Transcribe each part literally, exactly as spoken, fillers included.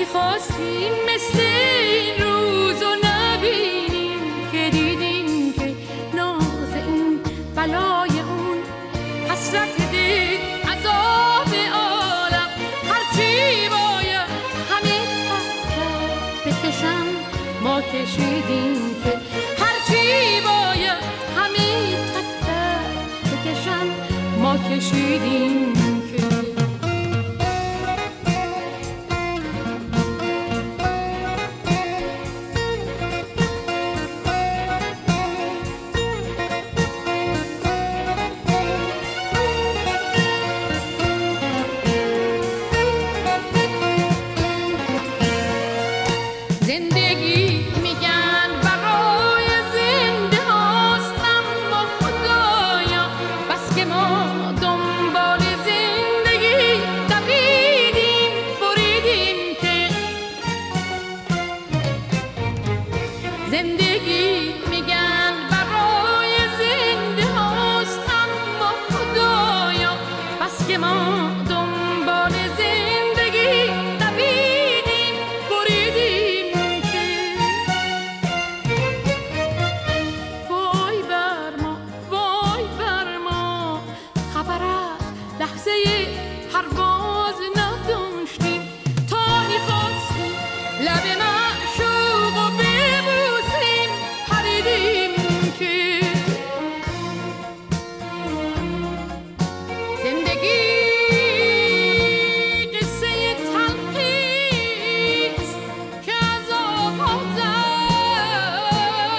میخواستیم مثل این روزو نبینیم که دیدیم که ناز این بلای اون، حسرت دل عذاب عالم، هرچی باید همه تحت بکشم ما کشیدیم که هرچی باید همه تحت بکشم ما کشیدیم که زندگی میگن برای زنده هاست، اما خدایا بس که ما دنبال زندگی دویدیم بریدیم که زندگی میگن برای زنده هاست، اما خدایا بس که ما دنبال زندگی دویدیم بریدیم. لحظه پرواز نداشتیم تا میخواستیم لب معشوق و ببوسیم، پریدیم که زندگی قصه تلخیست که عذاب ها زد،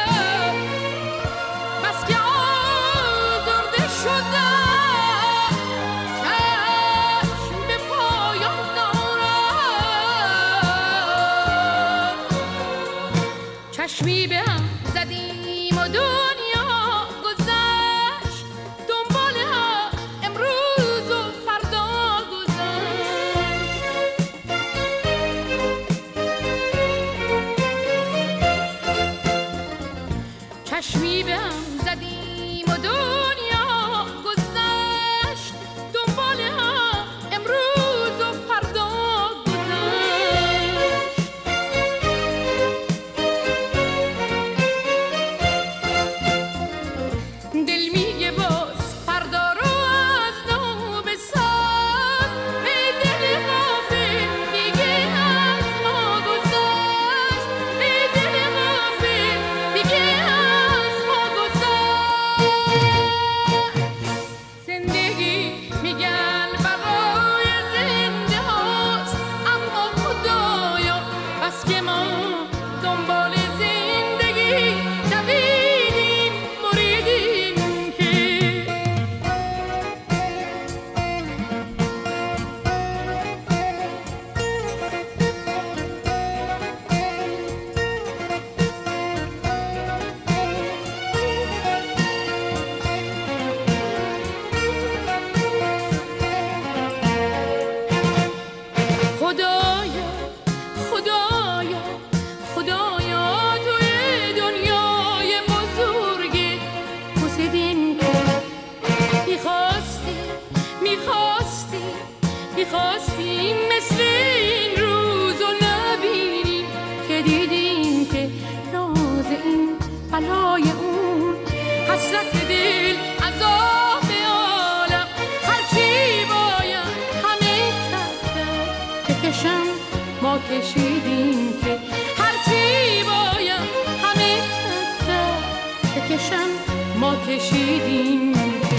بس که آزرده شدم چشمی به هم زدیم و دنیا گذشت، دنبال هم امروز و فردا گذشت. چشمی به هم زدیم و دنیا گذشت، دنبال هم امروز و فردا خدایا خدایا خدایا توی دنیای بزرگ پرسیدیم که میخواستی میخواستی میخواستیم مثل این روزو نبینیم که دیدیم که ناز این بلای اون، حسرت دل عذاب عالم، هرچی باید همه تحت بکشم ما کشیدیم که هرچی باید همه تحت بکشم ما کشیدیم.